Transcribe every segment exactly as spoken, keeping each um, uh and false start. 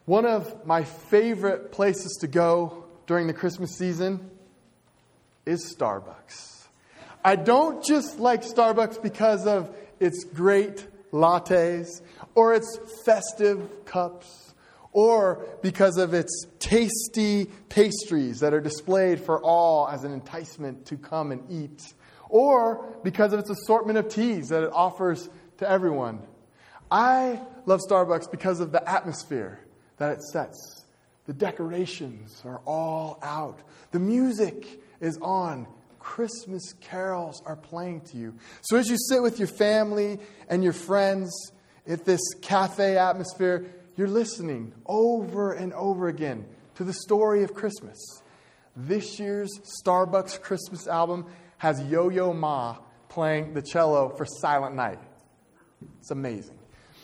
One of my favorite places to go during the Christmas season is Starbucks. I don't just like Starbucks because of its great lattes or its festive cups or because of its tasty pastries that are displayed for all as an enticement to come and eat, or because of its assortment of teas that it offers to everyone. I love Starbucks because of the atmosphere that it sets. The decorations are all out. The music is on. Christmas carols are playing to you. So as you sit with your family and your friends at this cafe atmosphere, you're listening over and over again to the story of Christmas. This year's Starbucks Christmas album has Yo-Yo Ma playing the cello for Silent Night. It's amazing.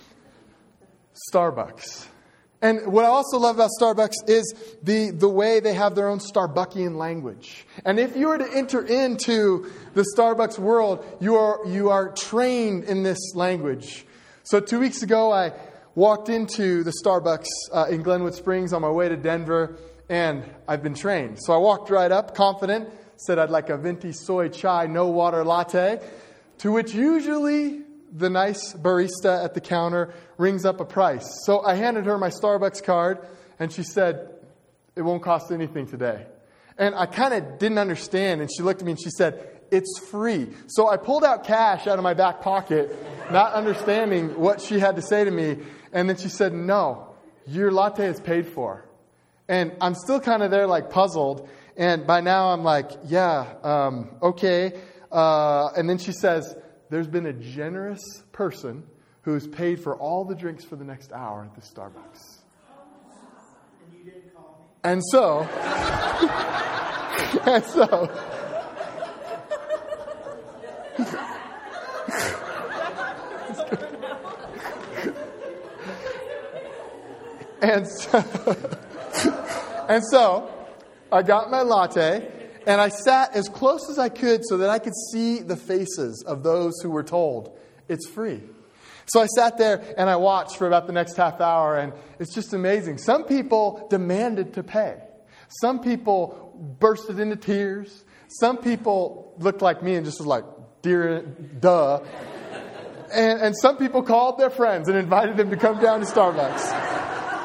Starbucks. And what I also love about Starbucks is the, the way they have their own Starbuckian language. And if you were to enter into the Starbucks world, you are you are trained in this language. So two weeks ago, I walked into the Starbucks uh, in Glenwood Springs on my way to Denver, and I've been trained. So I walked right up, confident, said I'd like a venti soy chai, no water latte, to which usually the nice barista at the counter rings up a price. So I handed her my Starbucks card, and she said, it won't cost anything today. And I kind of didn't understand, and she looked at me and she said, it's free. So I pulled out cash out of my back pocket, not understanding what she had to say to me. And then she said, no, your latte is paid for. And I'm still kind of there like puzzled. And by now I'm like, yeah, um, okay. Uh, and then she says, there's been a generous person who's paid for all the drinks for the next hour at the Starbucks. And you didn't call me. And so, and so, and so, and so, I got my latte. And I sat as close as I could so that I could see the faces of those who were told it's free. So I sat there and I watched for about the next half hour, and it's just amazing. Some people demanded to pay. Some people bursted into tears. Some people looked like me and just was like, dear, duh. And, and some people called their friends and invited them to come down to Starbucks.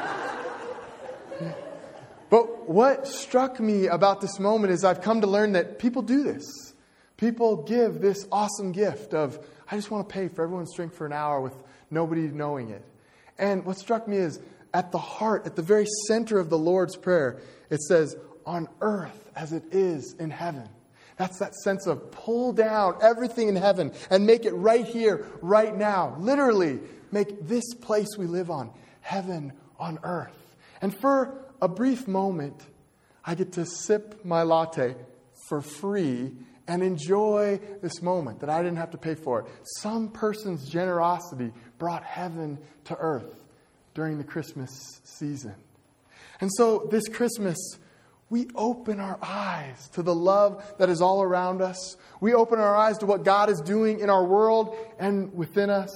But what struck me about this moment is I've come to learn that people do this. People give this awesome gift of, I just want to pay for everyone's drink for an hour with nobody knowing it. And what struck me is at the heart, at the very center of the Lord's Prayer, it says, on earth as it is in heaven. That's that sense of pull down everything in heaven and make it right here, right now. Literally, make this place we live on heaven on earth. And for a brief moment, I get to sip my latte for free and enjoy this moment that I didn't have to pay for it. Some person's generosity brought heaven to earth during the Christmas season. And so this Christmas, we open our eyes to the love that is all around us. We open our eyes to what God is doing in our world and within us.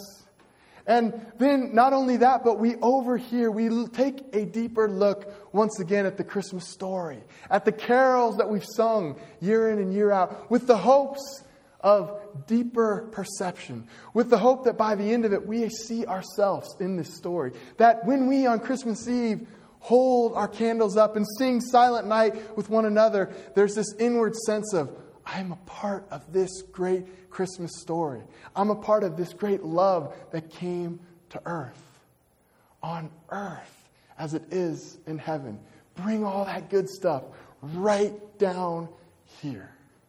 And then not only that, but we overhear, we take a deeper look once again at the Christmas story, at the carols that we've sung year in and year out, with the hopes of deeper perception, with the hope that by the end of it, we see ourselves in this story. That when we on Christmas Eve hold our candles up and sing Silent Night with one another, there's this inward sense of, I'm a part of this great Christmas story. I'm a part of this great love that came to earth. On earth as it is in heaven. Bring all that good stuff right down here.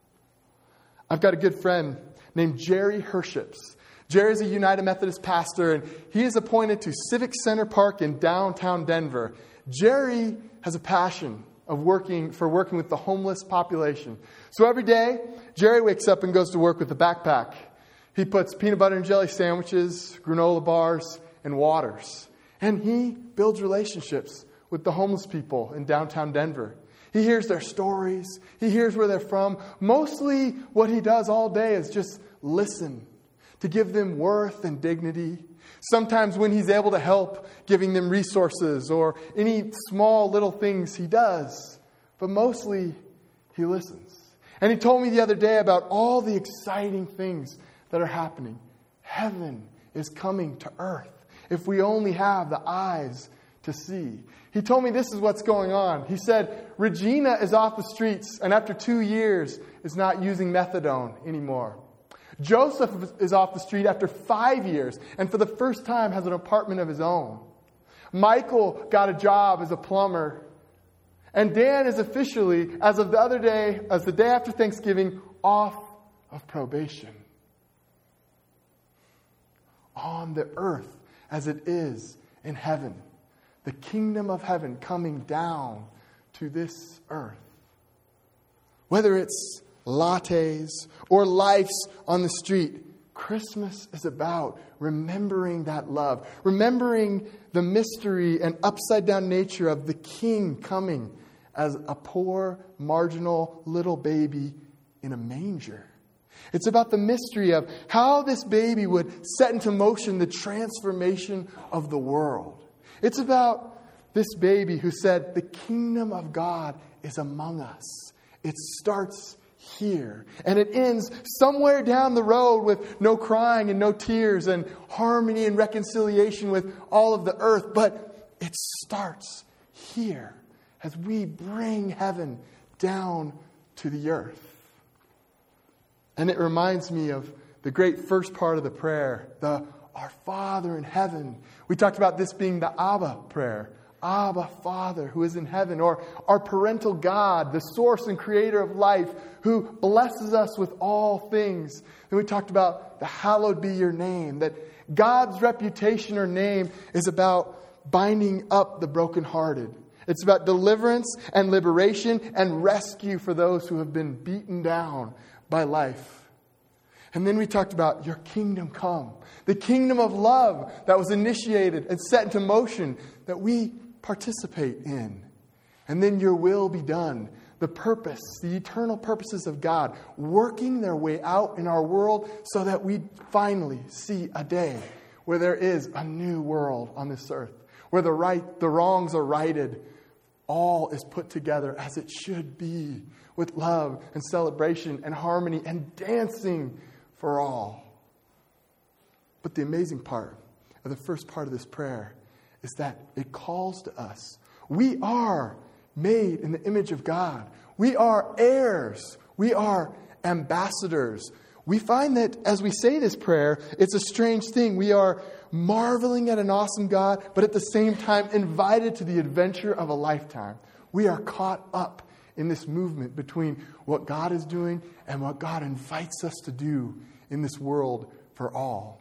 I've got a good friend named Jerry Herships. Jerry's a United Methodist pastor, and he is appointed to Civic Center Park in downtown Denver. Jerry has a passion of working for working with the homeless population. So every day, Jerry wakes up and goes to work with a backpack. He puts peanut butter and jelly sandwiches, granola bars, and waters. And he builds relationships with the homeless people in downtown Denver. He hears their stories. He hears where they're from. Mostly what he does all day is just listen, to give them worth and dignity, Sometimes when he's able to help, giving them resources or any small little things he does. But mostly, he listens. And he told me the other day about all the exciting things that are happening. Heaven is coming to earth if we only have the eyes to see. He told me this is what's going on. He said, Regina is off the streets and after two years is not using methadone anymore. Joseph is off the street after five years and for the first time has an apartment of his own. Michael got a job as a plumber. And Dan is officially, as of the other day, as the day after Thanksgiving, off of probation. On the earth as it is in heaven. The kingdom of heaven coming down to this earth. Whether it's lattes or lives on the street, Christmas is about remembering that love. Remembering the mystery and upside down nature of the King coming as a poor, marginal little baby in a manger. It's about the mystery of how this baby would set into motion the transformation of the world. It's about this baby who said, the kingdom of God is among us. It starts here. And it ends somewhere down the road with no crying and no tears and harmony and reconciliation with all of the earth. But it starts here as we bring heaven down to the earth. And it reminds me of the great first part of the prayer, the Our Father in heaven. We talked about this being the Abba prayer. Abba, Father, who is in heaven. Or our parental God, the source and creator of life, who blesses us with all things. Then we talked about the hallowed be your name. That God's reputation or name is about binding up the brokenhearted. It's about deliverance and liberation and rescue for those who have been beaten down by life. And then we talked about your kingdom come. The kingdom of love that was initiated and set into motion that we participate in. And then your will be done. The purpose, the eternal purposes of God working their way out in our world so that we finally see a day where there is a new world on this earth. Where the right, the wrongs are righted. All is put together as it should be, with love and celebration and harmony and dancing for all. But the amazing part of the first part of this prayer is that it calls to us. We are made in the image of God. We are heirs. We are ambassadors. We find that as we say this prayer, it's a strange thing. We are marveling at an awesome God, but at the same time invited to the adventure of a lifetime. We are caught up in this movement between what God is doing and what God invites us to do in this world for all.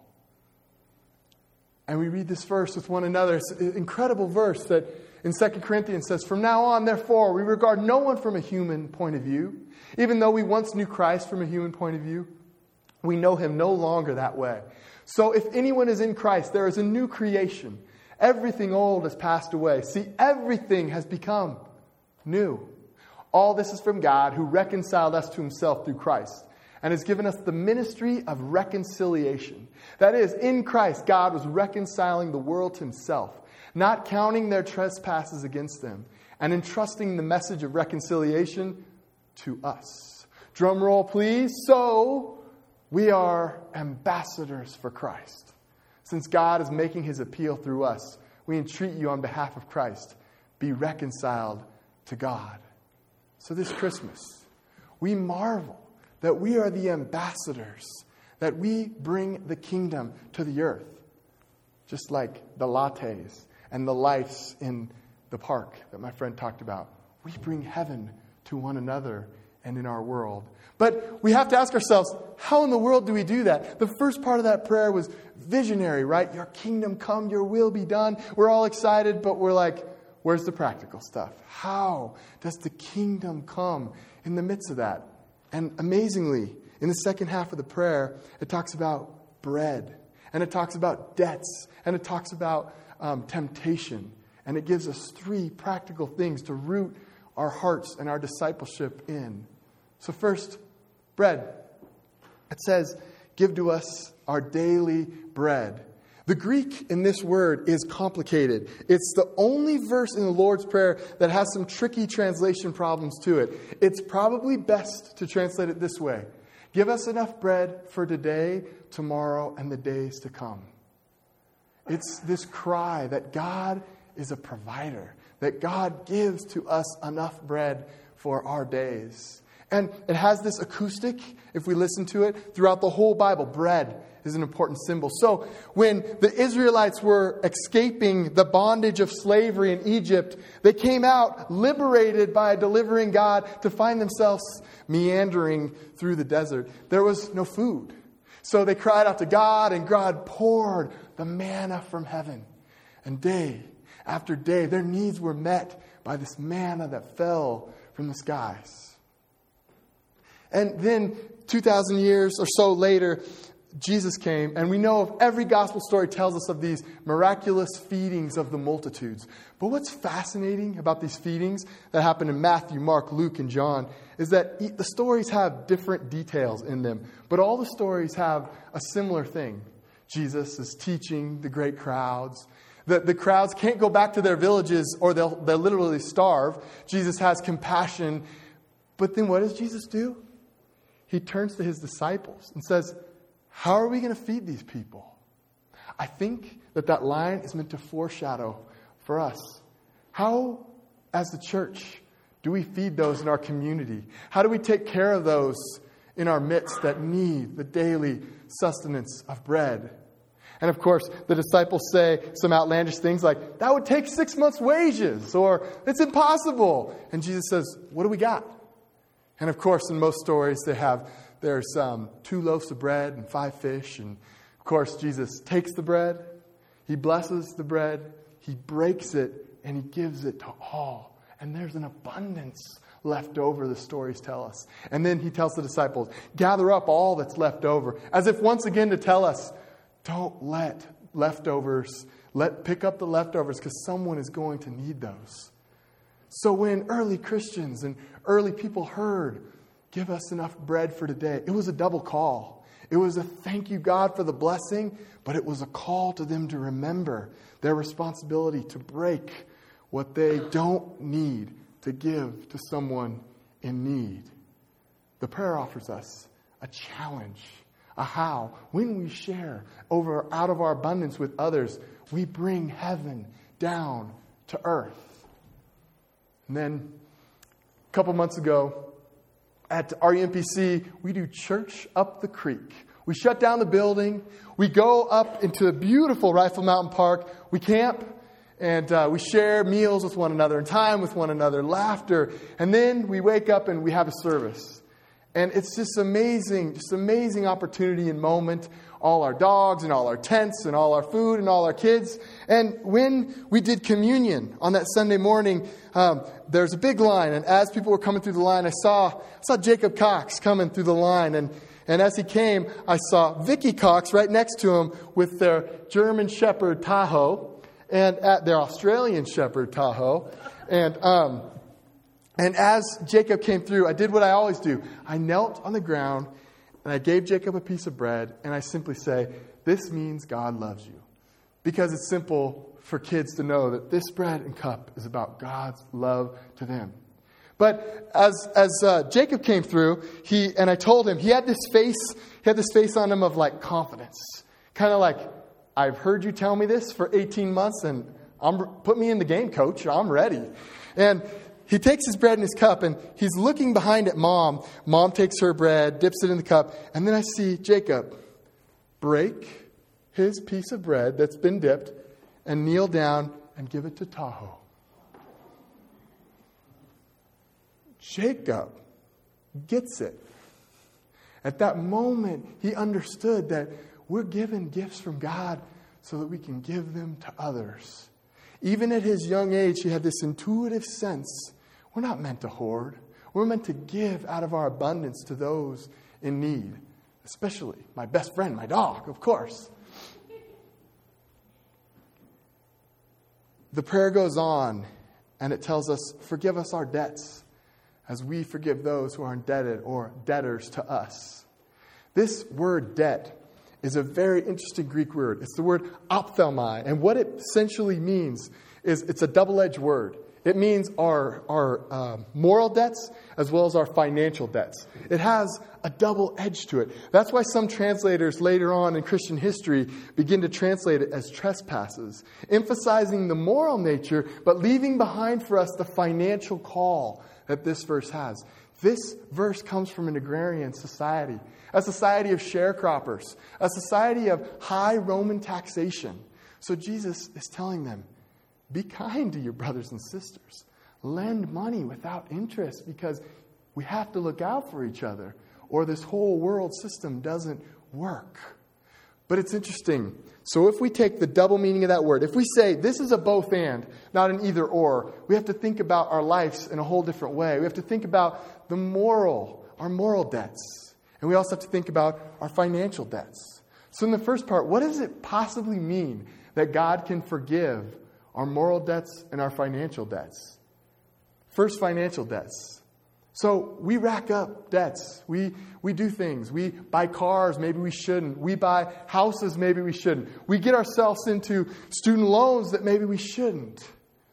And we read this verse with one another. It's an incredible verse that in Second Corinthians says, from now on, therefore, we regard no one from a human point of view. Even though we once knew Christ from a human point of view, we know him no longer that way. So if anyone is in Christ, there is a new creation. Everything old has passed away. See, everything has become new. All this is from God, who reconciled us to himself through Christ and has given us the ministry of reconciliation. That is, in Christ, God was reconciling the world to himself, not counting their trespasses against them, and entrusting the message of reconciliation to us. Drum roll, please. So we are ambassadors for Christ. Since God is making his appeal through us, we entreat you on behalf of Christ, be reconciled to God. So this Christmas, we marvel that we are the ambassadors, that we bring the kingdom to the earth, just like the lattes and the lights in the park that my friend talked about. We bring heaven to one another and in our world. But we have to ask ourselves, how in the world do we do that? The first part of that prayer was visionary, right? Your kingdom come, your will be done. We're all excited, but we're like, where's the practical stuff? How does the kingdom come in the midst of that? And amazingly, in the second half of the prayer, it talks about bread, and it talks about debts, and it talks about um, temptation. And it gives us three practical things to root our hearts and our discipleship in. So first, bread. It says, give to us our daily bread. The The Greek in this word is complicated. It's the only verse in the Lord's Prayer that has some tricky translation problems to it. It's probably best to translate it this way. Give us enough bread for today, tomorrow, and the days to come. It's this cry that God is a provider, that God gives to us enough bread for our days. And it has this acoustic, if we listen to it, throughout the whole Bible. Bread is an important symbol. So when the Israelites were escaping the bondage of slavery in Egypt, they came out liberated by a delivering God to find themselves meandering through the desert. There was no food. So they cried out to God, and God poured the manna from heaven. And day after day, their needs were met by this manna that fell from the skies. And then two thousand years or so later, Jesus came, and we know of every gospel story tells us of these miraculous feedings of the multitudes. But what's fascinating about these feedings that happen in Matthew, Mark, Luke, and John is that the stories have different details in them. But all the stories have a similar thing. Jesus is teaching the great crowds. The, the crowds can't go back to their villages or they'll, they'll literally starve. Jesus has compassion. But then what does Jesus do? He turns to his disciples and says, how are we going to feed these people? I think that that line is meant to foreshadow for us. How, as the church, do we feed those in our community? How do we take care of those in our midst that need the daily sustenance of bread? And of course, the disciples say some outlandish things like, that would take six months' wages, or it's impossible. And Jesus says, what do we got? And of course, in most stories, they have There's um, two loaves of bread and five fish. And of course, Jesus takes the bread. He blesses the bread. He breaks it and he gives it to all. And there's an abundance left over, the stories tell us. And then he tells the disciples, gather up all that's left over. As if once again to tell us, don't let leftovers, let pick up the leftovers because someone is going to need those. So when early Christians and early people heard, give us enough bread for today, it was a double call. It was a thank you, God, for the blessing, but it was a call to them to remember their responsibility to break what they don't need to give to someone in need. The prayer offers us a challenge, a how. When we share over out of our abundance with others, we bring heaven down to earth. And then a couple months ago, at R U M P C, we do church up the creek. We shut down the building. We go up into the beautiful Rifle Mountain Park. We camp and uh, we share meals with one another and time with one another, laughter. And then we wake up and we have a service. And it's just amazing, just amazing opportunity and moment. All our dogs and all our tents and all our food and all our kids. And when we did communion on that Sunday morning, um, there's a big line. And as people were coming through the line, I saw I saw Jacob Cox coming through the line. And, and as he came, I saw Vicky Cox right next to him with their German Shepherd Tahoe and at their Australian Shepherd Tahoe. And um, and as Jacob came through, I did what I always do. I knelt on the ground. And I gave Jacob a piece of bread, and I simply say, this means God loves you. Because it's simple for kids to know that this bread and cup is about God's love to them. But as as uh, Jacob came through, he and I told him, he had this face, he had this face on him of like confidence. Kind of like, I've heard you tell me this for eighteen months, and I'm put me in the game, coach. I'm ready. And he takes his bread in his cup and he's looking behind at mom. Mom takes her bread, dips it in the cup. And then I see Jacob break his piece of bread that's been dipped and kneel down and give it to Tahoe. Jacob gets it. At that moment, he understood that we're given gifts from God so that we can give them to others. Even at his young age, he had this intuitive sense. We're not meant to hoard. We're meant to give out of our abundance to those in need. Especially my best friend, my dog, of course. The prayer goes on, and it tells us, forgive us our debts as we forgive those who are indebted or debtors to us. This word debt is a very interesting Greek word. It's the word ophthalmai. And what it essentially means is it's a double-edged word. It means our, our uh, moral debts as well as our financial debts. It has a double edge to it. That's why some translators later on in Christian history begin to translate it as trespasses, emphasizing the moral nature, but leaving behind for us the financial call that this verse has. This verse comes from an agrarian society, a society of sharecroppers, a society of high Roman taxation. So Jesus is telling them, be kind to your brothers and sisters. Lend money without interest because we have to look out for each other or this whole world system doesn't work. But it's interesting. So if we take the double meaning of that word, if we say this is a both and, not an either or, we have to think about our lives in a whole different way. We have to think about the moral, our moral debts. And we also have to think about our financial debts. So in the first part, what does it possibly mean that God can forgive our moral debts and our financial debts? First, financial debts. So we rack up debts. We we do things. We buy cars, maybe we shouldn't. We buy houses, maybe we shouldn't. We get ourselves into student loans that maybe we shouldn't.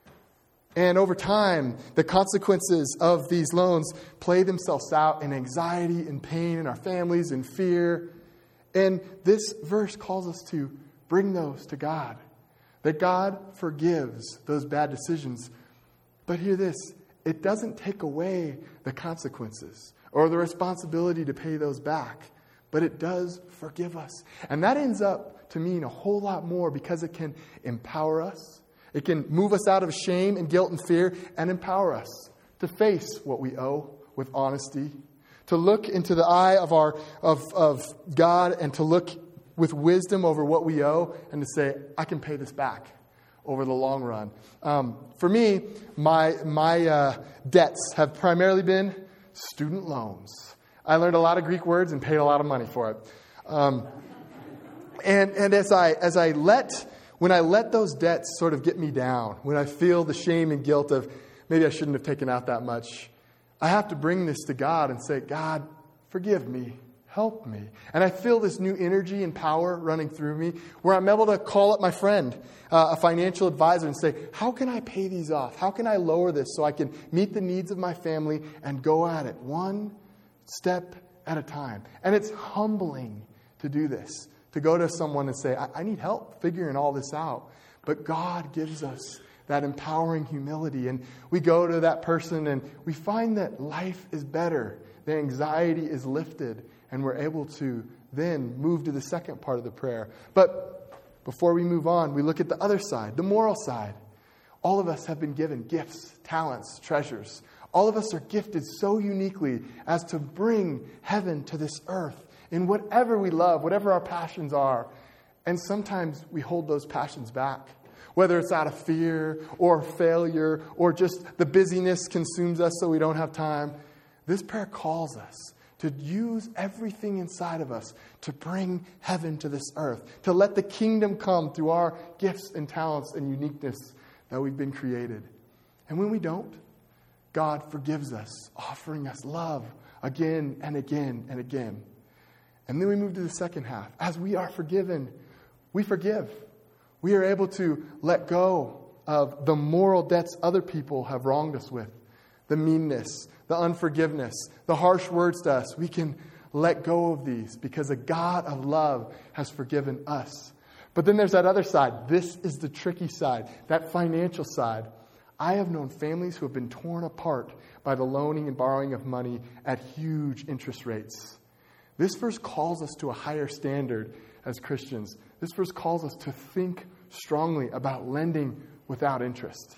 And over time, the consequences of these loans play themselves out in anxiety and pain in our families and fear. And this verse calls us to bring those to God. That God forgives those bad decisions. But hear this, it doesn't take away the consequences or the responsibility to pay those back. But it does forgive us. And that ends up to mean a whole lot more because it can empower us. It can move us out of shame and guilt and fear and empower us to face what we owe with honesty. To look into the eye of our of, of God and to look with wisdom over what we owe and to say, I can pay this back over the long run. Um, for me, my my uh, debts have primarily been student loans. I learned a lot of Greek words and paid a lot of money for it. Um, and and as I as I let when I let those debts sort of get me down, when I feel the shame and guilt of maybe I shouldn't have taken out that much, I have to bring this to God and say, God, forgive me. Help me. And I feel this new energy and power running through me where I'm able to call up my friend, uh, a financial advisor, and say, how can I pay these off? How can I lower this so I can meet the needs of my family and go at it one step at a time? And it's humbling to do this, to go to someone and say, I, I need help figuring all this out. But God gives us that empowering humility. And we go to that person and we find that life is better. The anxiety is lifted. And we're able to then move to the second part of the prayer. But before we move on, we look at the other side, the moral side. All of us have been given gifts, talents, treasures. All of us are gifted so uniquely as to bring heaven to this earth in whatever we love, whatever our passions are. And sometimes we hold those passions back, whether it's out of fear or failure or just the busyness consumes us so we don't have time. This prayer calls us to use everything inside of us to bring heaven to this earth, to let the kingdom come through our gifts and talents and uniqueness that we've been created. And when we don't, God forgives us, offering us love again and again and again. And then we move to the second half. As we are forgiven, we forgive. We are able to let go of the moral debts other people have wronged us with, the meanness, the unforgiveness, the harsh words to us. We can let go of these because the God of love has forgiven us. But then there's that other side. This is the tricky side, that financial side. I have known families who have been torn apart by the loaning and borrowing of money at huge interest rates. This verse calls us to a higher standard as Christians. This verse calls us to think strongly about lending without interest.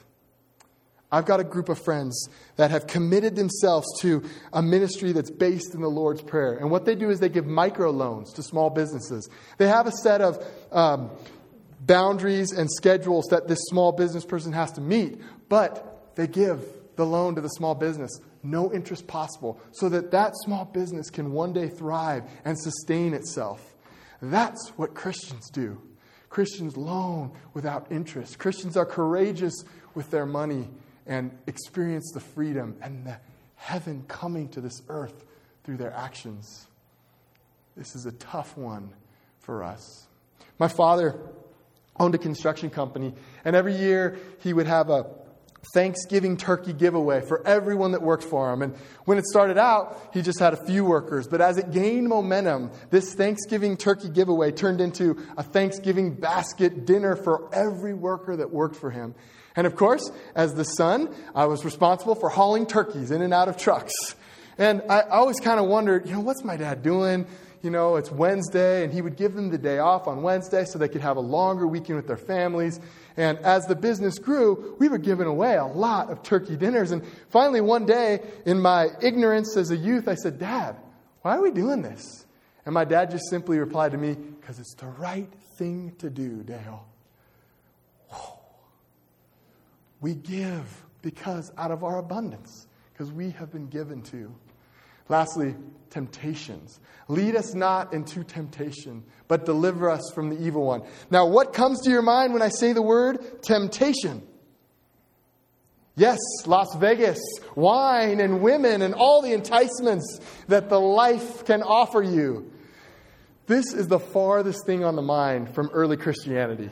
I've got a group of friends that have committed themselves to a ministry that's based in the Lord's Prayer. And what they do is they give microloans to small businesses. They have a set of um, boundaries and schedules that this small business person has to meet. But they give the loan to the small business, no interest possible, so that that small business can one day thrive and sustain itself. That's what Christians do. Christians loan without interest. Christians are courageous with their money and experience the freedom and the heaven coming to this earth through their actions. This is a tough one for us. My father owned a construction company, and every year he would have a Thanksgiving turkey giveaway for everyone that worked for him. And when it started out, he just had a few workers. But as it gained momentum, this Thanksgiving turkey giveaway turned into a Thanksgiving basket dinner for every worker that worked for him. And of course, as the son, I was responsible for hauling turkeys in and out of trucks. And I always kind of wondered, you know, what's my dad doing? You know, it's Wednesday, and he would give them the day off on Wednesday so they could have a longer weekend with their families. And as the business grew, we were giving away a lot of turkey dinners. And finally, one day, in my ignorance as a youth, I said, Dad, why are we doing this? And my dad just simply replied to me, because it's the right thing to do, Dale. Whoa. We give because out of our abundance, because we have been given to. Lastly, temptations. Lead us not into temptation, but deliver us from the evil one. Now, what comes to your mind when I say the word temptation? Yes, Las Vegas, wine and women and all the enticements that the life can offer you. This is the farthest thing on the mind from early Christianity.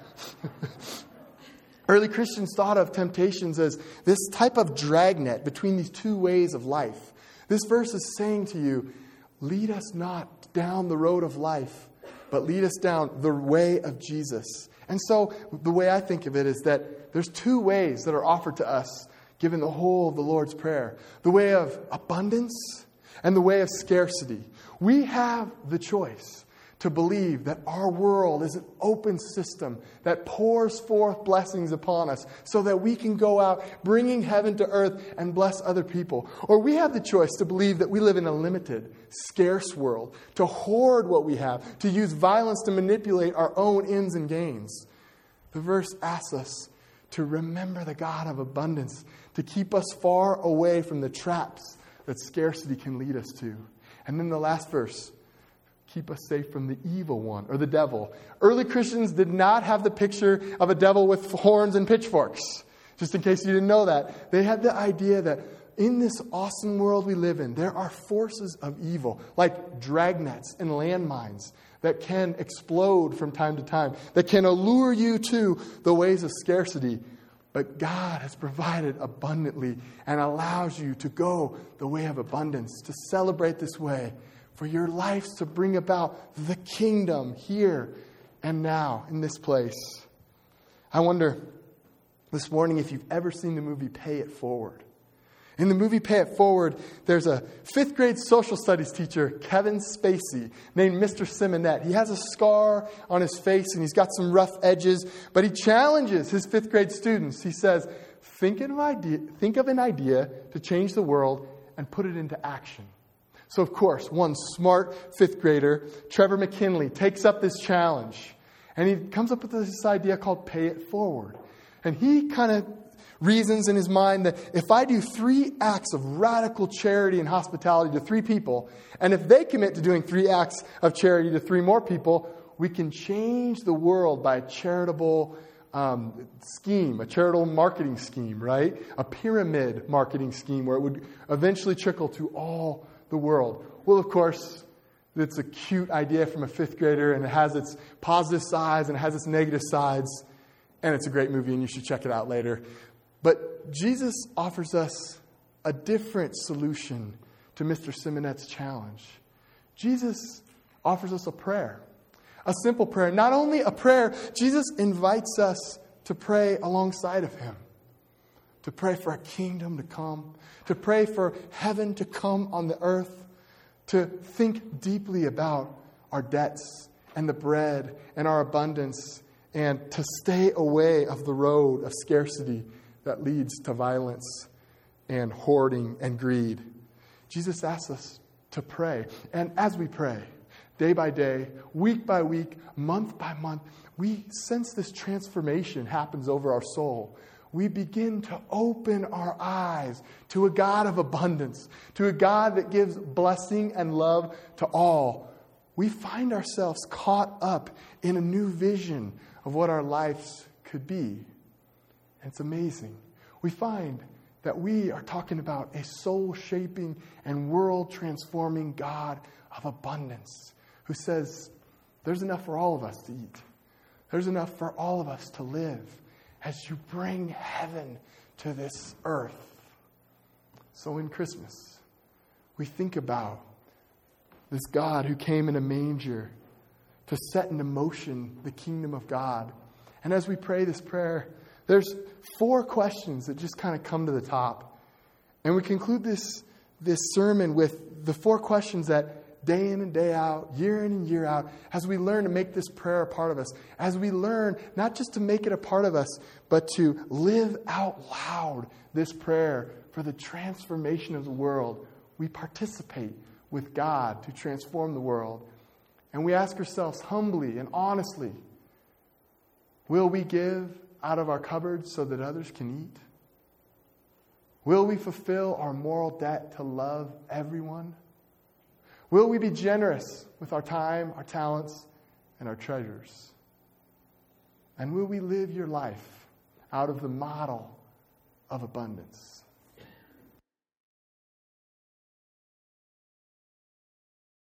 Early Christians thought of temptations as this type of dragnet between these two ways of life. This verse is saying to you, lead us not down the road of life, but lead us down the way of Jesus. And so the way I think of it is that there's two ways that are offered to us, given the whole of the Lord's Prayer. The way of abundance and the way of scarcity. We have the choice to believe that our world is an open system that pours forth blessings upon us so that we can go out bringing heaven to earth and bless other people. Or we have the choice to believe that we live in a limited, scarce world, to hoard what we have, to use violence to manipulate our own ends and gains. The verse asks us to remember the God of abundance, to keep us far away from the traps that scarcity can lead us to. And then the last verse, keep us safe from the evil one, or the devil. Early Christians did not have the picture of a devil with horns and pitchforks. Just in case you didn't know that. They had the idea that in this awesome world we live in, there are forces of evil, like dragnets and landmines, that can explode from time to time, that can allure you to the ways of scarcity. But God has provided abundantly and allows you to go the way of abundance, to celebrate this way, for your lives to bring about the kingdom here and now in this place. I wonder this morning if you've ever seen the movie Pay It Forward. In the movie Pay It Forward, there's a fifth grade social studies teacher, Kevin Spacey, named Mister Simonette. He has a scar on his face and he's got some rough edges, but he challenges his fifth grade students. He says, think of an idea, think of an idea to change the world and put it into action. So, of course, one smart fifth grader, Trevor McKinley, takes up this challenge. And he comes up with this idea called Pay It Forward. And he kind of reasons in his mind that if I do three acts of radical charity and hospitality to three people, and if they commit to doing three acts of charity to three more people, we can change the world by a charitable um, scheme, a charitable marketing scheme, right? A pyramid marketing scheme where it would eventually trickle to all the world. Well, of course, it's a cute idea from a fifth grader, and it has its positive sides and it has its negative sides, and it's a great movie, and you should check it out later. But Jesus offers us a different solution to Mister Simonette's challenge. Jesus offers us a prayer, a simple prayer. Not only a prayer, Jesus invites us to pray alongside of him, to pray for a kingdom to come, to pray for heaven to come on the earth, to think deeply about our debts and the bread and our abundance, and to stay away of the road of scarcity that leads to violence and hoarding and greed. Jesus asks us to pray. And as we pray, day by day, week by week, month by month, we sense this transformation happens over our soul. We begin to open our eyes to a God of abundance, to a God that gives blessing and love to all. We find ourselves caught up in a new vision of what our lives could be. And it's amazing. We find that we are talking about a soul-shaping and world-transforming God of abundance who says, There's enough for all of us to eat. There's enough for all of us to live as you bring heaven to this earth. So in Christmas, we think about this God who came in a manger to set into motion the kingdom of God. And as we pray this prayer, there's four questions that just kind of come to the top. And we conclude this, this sermon with the four questions that day in and day out, year in and year out, as we learn to make this prayer a part of us, as we learn not just to make it a part of us, but to live out loud this prayer for the transformation of the world. We participate with God to transform the world. And we ask ourselves humbly and honestly, will we give out of our cupboards so that others can eat? Will we fulfill our moral debt to love everyone? Will we be generous with our time, our talents, and our treasures? And will we live your life out of the model of abundance?